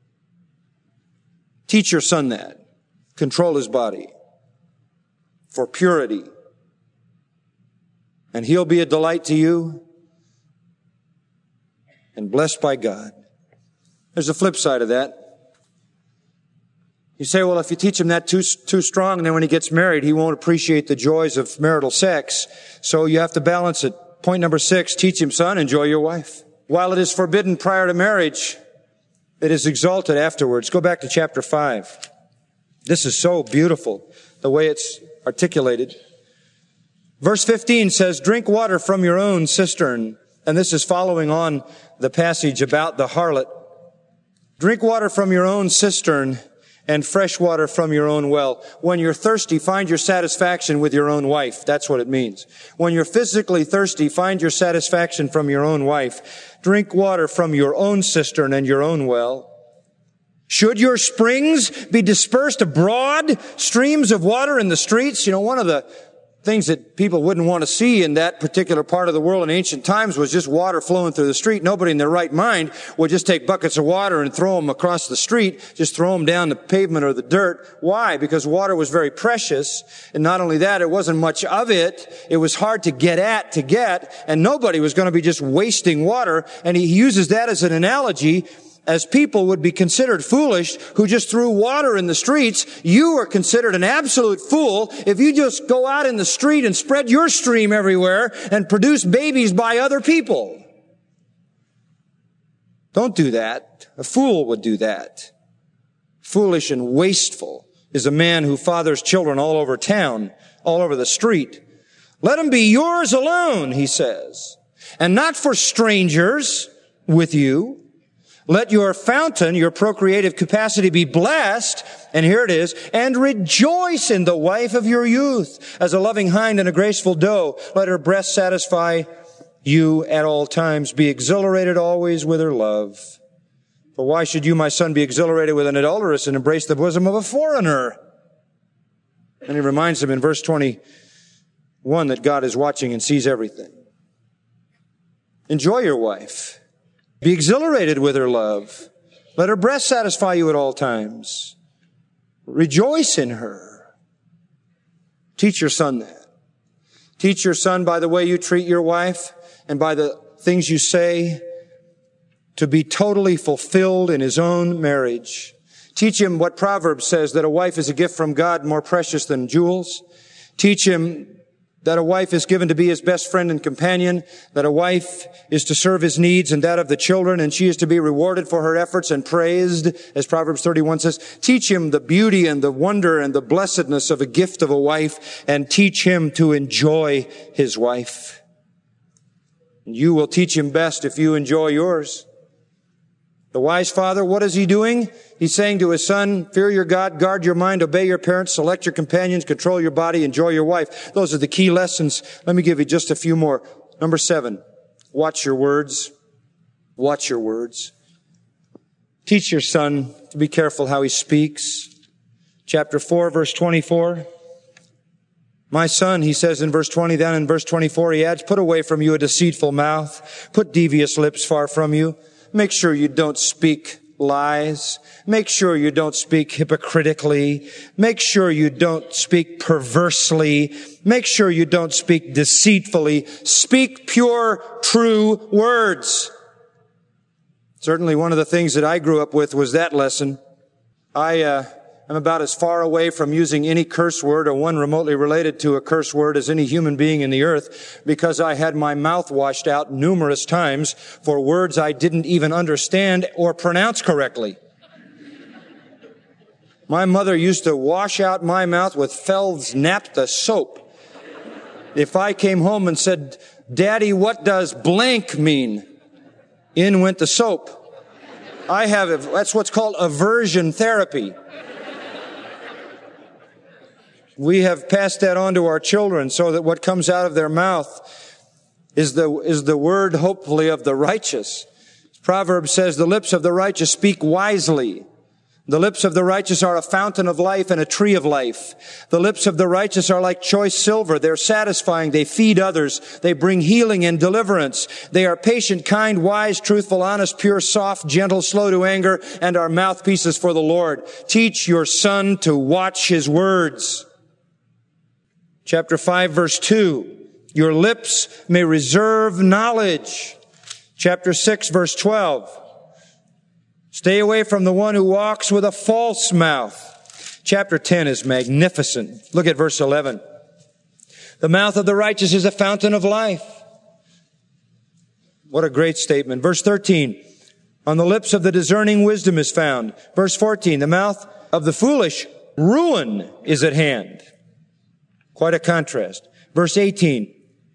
[SPEAKER 2] Teach your son that. Control his body for purity. And he'll be a delight to you and blessed by God. There's a flip side of that. You say, well, if you teach him that too strong, then when he gets married, he won't appreciate the joys of marital sex. So you have to balance it. Point number 6, teach him, son, enjoy your wife. While it is forbidden prior to marriage, it is exalted afterwards. Go back to chapter 5. This is so beautiful, the way it's articulated. Verse 15 says, drink water from your own cistern. And this is following on the passage about the harlot. Drink water from your own cistern and fresh water from your own well. When you're thirsty, find your satisfaction with your own wife. That's what it means. When you're physically thirsty, find your satisfaction from your own wife. Drink water from your own cistern and your own well. Should your springs be dispersed abroad, streams of water in the streets? You know, one of the things that people wouldn't want to see in that particular part of the world in ancient times was just water flowing through the street. Nobody in their right mind would just take buckets of water and throw them across the street, just throw them down the pavement or the dirt. Why? Because water was very precious. And not only that, it wasn't much of it. It was hard to get, and nobody was going to be just wasting water. And he uses that as an analogy. As people would be considered foolish who just threw water in the streets, you are considered an absolute fool if you just go out in the street and spread your stream everywhere and produce babies by other people. Don't do that. A fool would do that. Foolish and wasteful is a man who fathers children all over town, all over the street. Let them be yours alone, he says, and not for strangers with you. Let your fountain, your procreative capacity be blessed, and here it is, and rejoice in the wife of your youth. As a loving hind and a graceful doe, let her breast satisfy you at all times. Be exhilarated always with her love. For why should you, my son, be exhilarated with an adulteress and embrace the bosom of a foreigner? And he reminds him in verse 21 that God is watching and sees everything. Enjoy your wife. Be exhilarated with her love. Let her breast satisfy you at all times. Rejoice in her. Teach your son that. Teach your son by the way you treat your wife and by the things you say to be totally fulfilled in his own marriage. Teach him what Proverbs says, that a wife is a gift from God more precious than jewels. Teach him that a wife is given to be his best friend and companion, that a wife is to serve his needs and that of the children, and she is to be rewarded for her efforts and praised, as Proverbs 31 says. Teach him the beauty and the wonder and the blessedness of a gift of a wife, and teach him to enjoy his wife. You will teach him best if you enjoy yours. The wise father, what is he doing? He's saying to his son, fear your God, guard your mind, obey your parents, select your companions, control your body, enjoy your wife. Those are the key lessons. Let me give you just a few more. Number 7, watch your words. Watch your words. Teach your son to be careful how he speaks. Chapter 4, verse 24. My son, he says in verse 20, then in verse 24 he adds, put away from you a deceitful mouth, put devious lips far from you. Make sure you don't speak lies. Make sure you don't speak hypocritically. Make sure you don't speak perversely. Make sure you don't speak deceitfully. Speak pure, true words. Certainly one of the things that I grew up with was that lesson. I'm about as far away from using any curse word or one remotely related to a curse word as any human being in the earth, because I had my mouth washed out numerous times for words I didn't even understand or pronounce correctly. My mother used to wash out my mouth with Feld's Naphtha soap. If I came home and said, Daddy, what does blank mean? In went the soap. That's what's called aversion therapy. We have passed that on to our children so that what comes out of their mouth is the word, hopefully, of the righteous. Proverbs says, the lips of the righteous speak wisely. The lips of the righteous are a fountain of life and a tree of life. The lips of the righteous are like choice silver. They're satisfying. They feed others. They bring healing and deliverance. They are patient, kind, wise, truthful, honest, pure, soft, gentle, slow to anger, and are mouthpieces for the Lord. Teach your son to watch his words. Chapter 5, verse 2, your lips may reserve knowledge. Chapter 6, verse 12, stay away from the one who walks with a false mouth. Chapter 10 is magnificent. Look at verse 11. The mouth of the righteous is a fountain of life. What a great statement. Verse 13, on the lips of the discerning wisdom is found. Verse 14, the mouth of the foolish ruin is at hand. Quite a contrast. Verse 18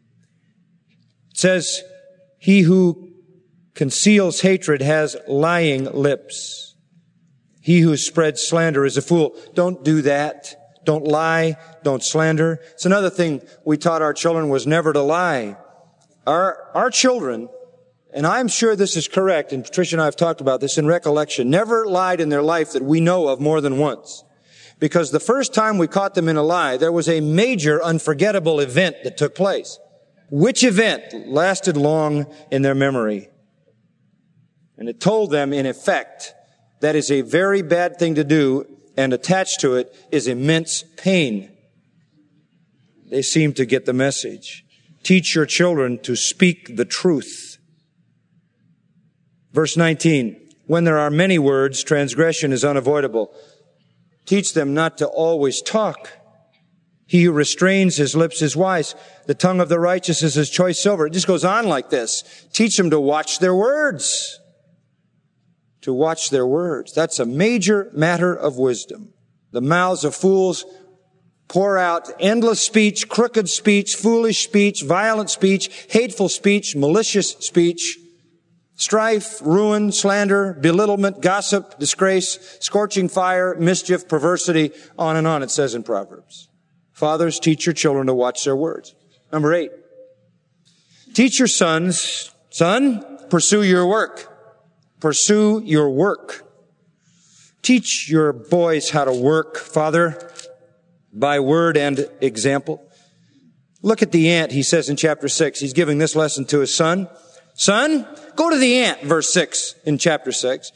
[SPEAKER 2] says, he who conceals hatred has lying lips. He who spreads slander is a fool. Don't do that. Don't lie. Don't slander. It's another thing we taught our children was never to lie. Our children, and I'm sure this is correct, and Patricia and I have talked about this in recollection, never lied in their life that we know of more than once. Because the first time we caught them in a lie, there was a major unforgettable event that took place. Which event lasted long in their memory? And it told them, in effect, that is a very bad thing to do, and attached to it is immense pain. They seem to get the message. Teach your children to speak the truth. Verse 19, when there are many words, transgression is unavoidable. Teach them not to always talk. He who restrains his lips is wise. The tongue of the righteous is as choice silver. It just goes on like this. Teach them to watch their words. To watch their words. That's a major matter of wisdom. The mouths of fools pour out endless speech, crooked speech, foolish speech, violent speech, hateful speech, malicious speech, strife, ruin, slander, belittlement, gossip, disgrace, scorching fire, mischief, perversity, on and on, it says in Proverbs. Fathers, teach your children to watch their words. Number 8, teach your sons, son, pursue your work. Pursue your work. Teach your boys how to work, father, by word and example. Look at the ant, he says in chapter 6. He's giving this lesson to his son. Son, go to the ant, verse 6 in chapter 6,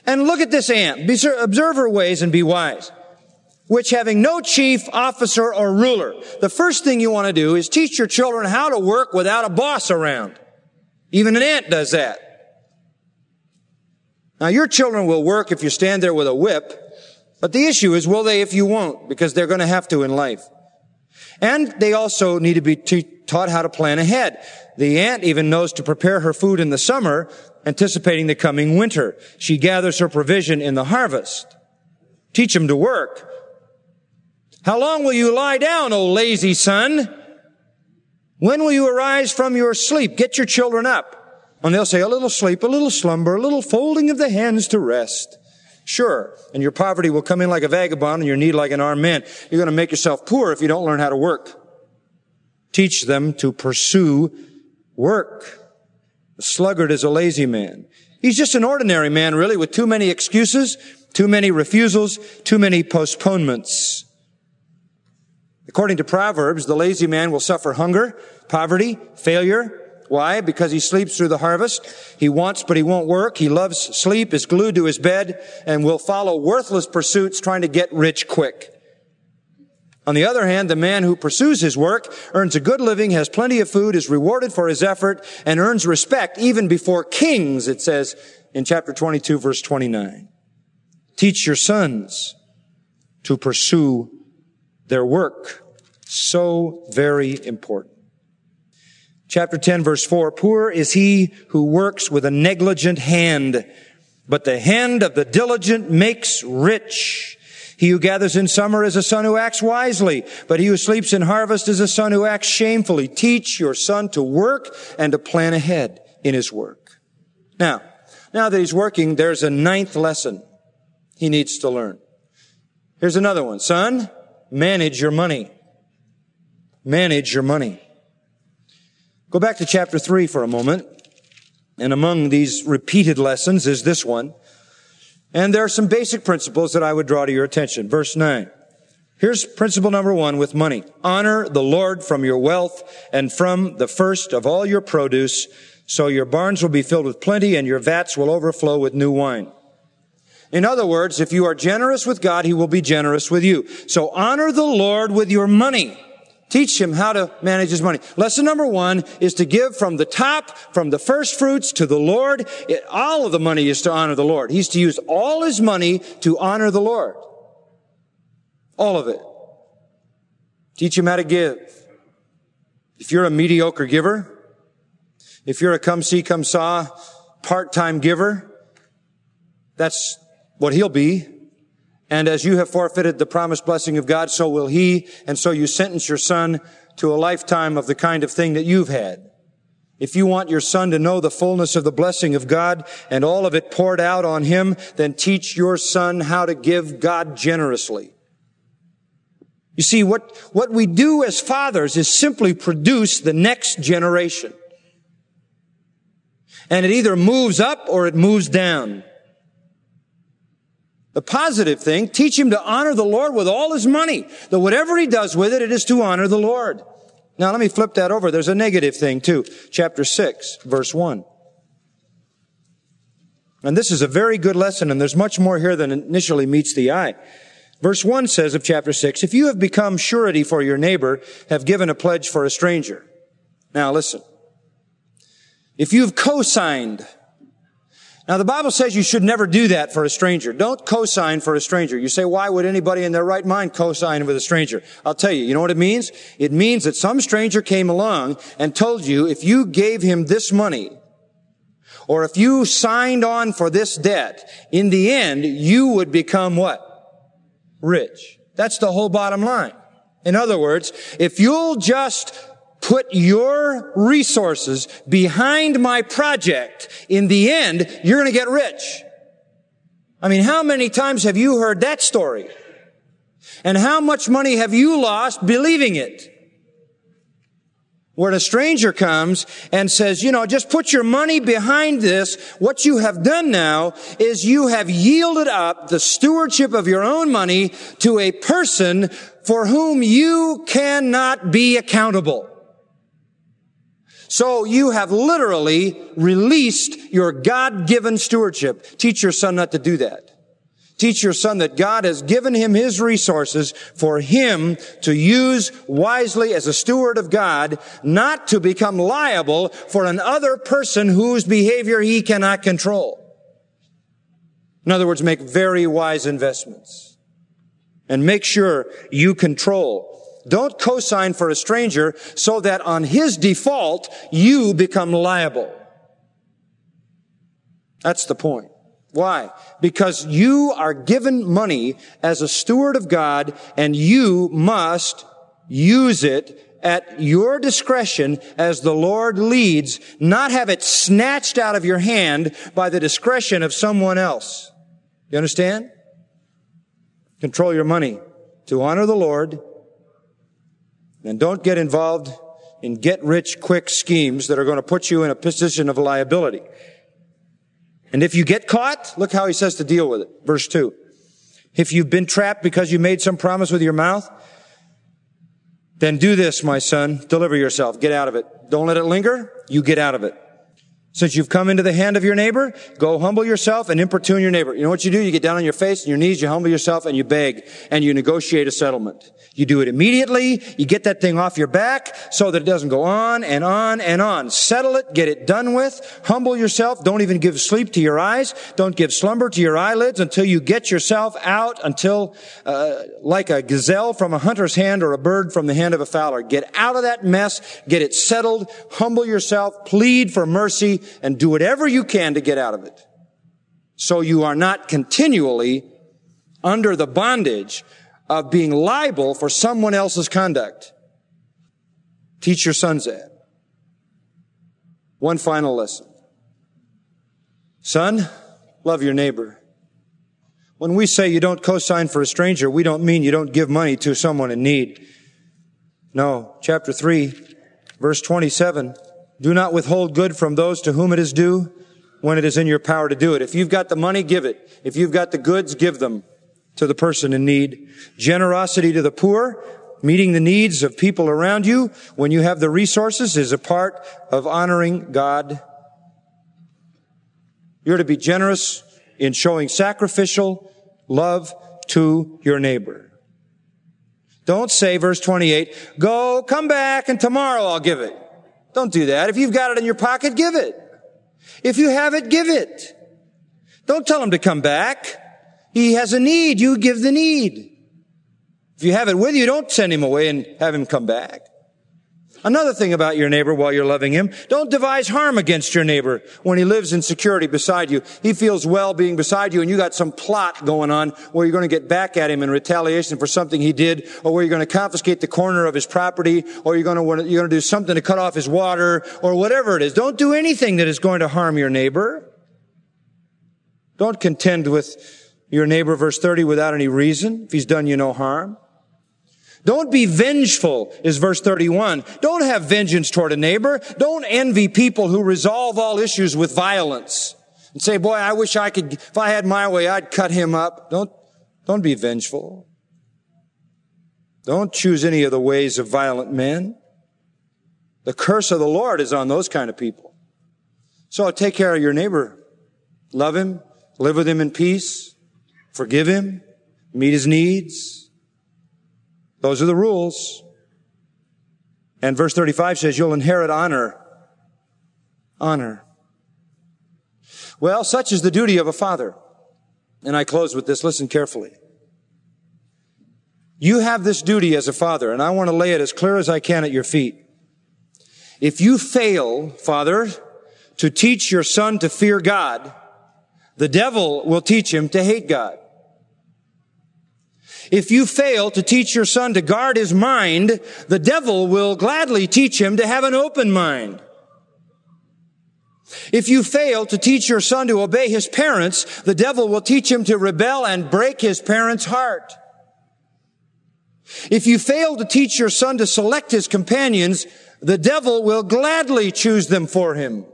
[SPEAKER 2] And look at this ant. Observe her ways and be wise, which having no chief, officer, or ruler. The first thing you want to do is teach your children how to work without a boss around. Even an ant does that. Now, your children will work if you stand there with a whip, but the issue is, will they if you won't? Because they're going to have to in life. And they also need to be taught how to plan ahead. The ant even knows to prepare her food in the summer, anticipating the coming winter. She gathers her provision in the harvest. Teach them to work. How long will you lie down, O lazy son? When will you arise from your sleep? Get your children up. And they'll say, a little sleep, a little slumber, a little folding of the hands to rest. Sure. And your poverty will come in like a vagabond and your need like an armed man. You're going to make yourself poor if you don't learn how to work. Teach them to pursue work. The sluggard is a lazy man. He's just an ordinary man, really, with too many excuses, too many refusals, too many postponements. According to Proverbs, the lazy man will suffer hunger, poverty, failure. Why? Because he sleeps through the harvest. He wants, but he won't work. He loves sleep, is glued to his bed, and will follow worthless pursuits trying to get rich quick. On the other hand, the man who pursues his work earns a good living, has plenty of food, is rewarded for his effort, and earns respect even before kings, it says in chapter 22, verse 29. Teach your sons to pursue their work. So very important. Chapter 10, verse 4, poor is he who works with a negligent hand, but the hand of the diligent makes rich. He who gathers in summer is a son who acts wisely, but he who sleeps in harvest is a son who acts shamefully. Teach your son to work and to plan ahead in his work. Now that he's working, there's a 9th lesson he needs to learn. Here's another one. Son, manage your money. Manage your money. Go back to chapter 3 for a moment. And among these repeated lessons is this one. And there are some basic principles that I would draw to your attention. Verse 9. Here's principle number 1 with money. Honor the Lord from your wealth and from the first of all your produce, so your barns will be filled with plenty and your vats will overflow with new wine. In other words, if you are generous with God, He will be generous with you. So honor the Lord with your money. Teach him how to manage his money. Lesson number 1 is to give from the top, from the first fruits to the Lord. All of the money is to honor the Lord. He's to use all his money to honor the Lord. All of it. Teach him how to give. If you're a mediocre giver, if you're a come see, come saw, part-time giver, that's what he'll be. And as you have forfeited the promised blessing of God, so will he. And so you sentence your son to a lifetime of the kind of thing that you've had. If you want your son to know the fullness of the blessing of God and all of it poured out on him, then teach your son how to give God generously. You see, what we do as fathers is simply produce the next generation. And it either moves up or it moves down. The positive thing, teach him to honor the Lord with all his money. That whatever he does with it, it is to honor the Lord. Now let me flip that over. There's a negative thing too. Chapter 6, verse 1. And this is a very good lesson, and there's much more here than initially meets the eye. Verse 1 says of chapter 6, if you have become surety for your neighbor, have given a pledge for a stranger. Now listen. If you've co-signed. Now, the Bible says you should never do that for a stranger. Don't co-sign for a stranger. You say, why would anybody in their right mind co-sign with a stranger? I'll tell you, you know what it means? It means that some stranger came along and told you if you gave him this money, or if you signed on for this debt, in the end, you would become what? Rich. That's the whole bottom line. In other words, if you'll just put your resources behind my project, in the end, you're going to get rich. I mean, how many times have you heard that story? And how much money have you lost believing it? When a stranger comes and says, just put your money behind this, what you have done now is you have yielded up the stewardship of your own money to a person for whom you cannot be accountable. So you have literally released your God-given stewardship. Teach your son not to do that. Teach your son that God has given him his resources for him to use wisely as a steward of God, not to become liable for another person whose behavior he cannot control. In other words, make very wise investments. And make sure you control. Don't co-sign for a stranger so that on his default, you become liable. That's the point. Why? Because you are given money as a steward of God, and you must use it at your discretion as the Lord leads, not have it snatched out of your hand by the discretion of someone else. You understand? Control your money to honor the Lord, and don't get involved in get-rich-quick schemes that are going to put you in a position of liability. And if you get caught, look how he says to deal with it. Verse 2. If you've been trapped because you made some promise with your mouth, then do this, my son. Deliver yourself. Get out of it. Don't let it linger. You get out of it. Since you've come into the hand of your neighbor, go humble yourself and importune your neighbor. You know what you do? You get down on your face and your knees, you humble yourself and you beg and you negotiate a settlement. You do it immediately. You get that thing off your back so that it doesn't go on and on and on. Settle it. Get it done with. Humble yourself. Don't even give sleep to your eyes. Don't give slumber to your eyelids until you get yourself out until, like a gazelle from a hunter's hand or a bird from the hand of a fowler. Get out of that mess. Get it settled. Humble yourself. Plead for mercy and do whatever you can to get out of it. So you are not continually under the bondage of being liable for someone else's conduct. Teach your sons that. One final lesson. Son, love your neighbor. When we say you don't co-sign for a stranger, we don't mean you don't give money to someone in need. No. Chapter 3, verse 27. Do not withhold good from those to whom it is due when it is in your power to do it. If you've got the money, give it. If you've got the goods, give them to the person in need. Generosity to the poor, meeting the needs of people around you when you have the resources, is a part of honoring God. You're to be generous in showing sacrificial love to your neighbor. Don't say, verse 28, go, come back, and tomorrow I'll give it. Don't do that. If you've got it in your pocket, give it. If you have it, give it. Don't tell him to come back. He has a need. You give the need. If you have it with you, don't send him away and have him come back. Another thing about your neighbor while you're loving him, don't devise harm against your neighbor when he lives in security beside you. He feels well being beside you and you got some plot going on where you're going to get back at him in retaliation for something he did, or where you're going to confiscate the corner of his property, or you're going to do something to cut off his water, or whatever it is. Don't do anything that is going to harm your neighbor. Don't contend with your neighbor, verse 30, without any reason, if he's done you no harm. Don't be vengeful, is verse 31. Don't have vengeance toward a neighbor. Don't envy people who resolve all issues with violence and say, boy, I wish I could, if I had my way, I'd cut him up. Don't be vengeful. Don't choose any of the ways of violent men. The curse of the Lord is on those kind of people. So take care of your neighbor. Love him. Live with him in peace. Forgive him, meet his needs. Those are the rules. And verse 35 says you'll inherit honor. Honor. Well, such is the duty of a father. And I close with this. Listen carefully. You have this duty as a father, and I want to lay it as clear as I can at your feet. If you fail, father, to teach your son to fear God, the devil will teach him to hate God. If you fail to teach your son to guard his mind, the devil will gladly teach him to have an open mind. If you fail to teach your son to obey his parents, the devil will teach him to rebel and break his parents' heart. If you fail to teach your son to select his companions, the devil will gladly choose them for him.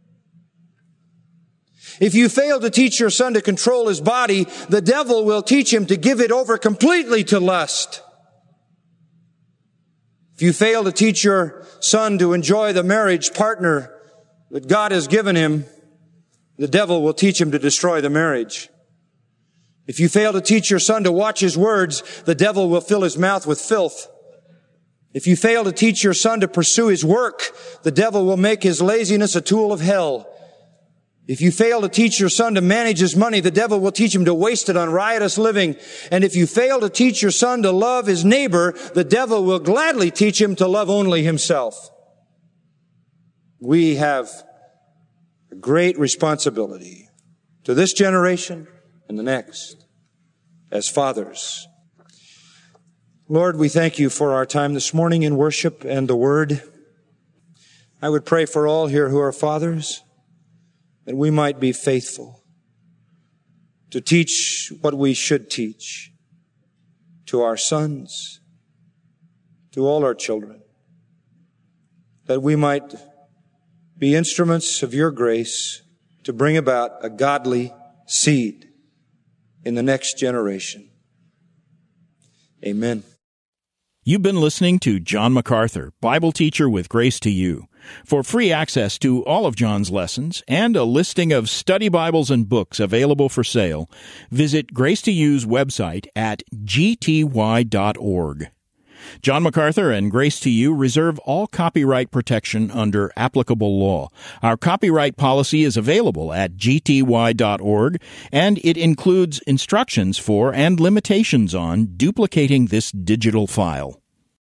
[SPEAKER 2] If you fail to teach your son to control his body, the devil will teach him to give it over completely to lust. If you fail to teach your son to enjoy the marriage partner that God has given him, the devil will teach him to destroy the marriage. If you fail to teach your son to watch his words, the devil will fill his mouth with filth. If you fail to teach your son to pursue his work, the devil will make his laziness a tool of hell. If you fail to teach your son to manage his money, the devil will teach him to waste it on riotous living. And if you fail to teach your son to love his neighbor, the devil will gladly teach him to love only himself. We have a great responsibility to this generation and the next as fathers. Lord, we thank you for our time this morning in worship and the Word. I would pray for all here who are fathers, that we might be faithful to teach what we should teach to our sons, to all our children, that we might be instruments of your grace to bring about a godly seed in the next generation. Amen.
[SPEAKER 1] You've been listening to John MacArthur, Bible teacher with Grace to You. For free access to all of John's lessons and a listing of study Bibles and books available for sale, visit Grace to You's website at gty.org. John MacArthur and Grace to You reserve all copyright protection under applicable law. Our copyright policy is available at gty.org, and it includes instructions for and limitations on duplicating this digital file.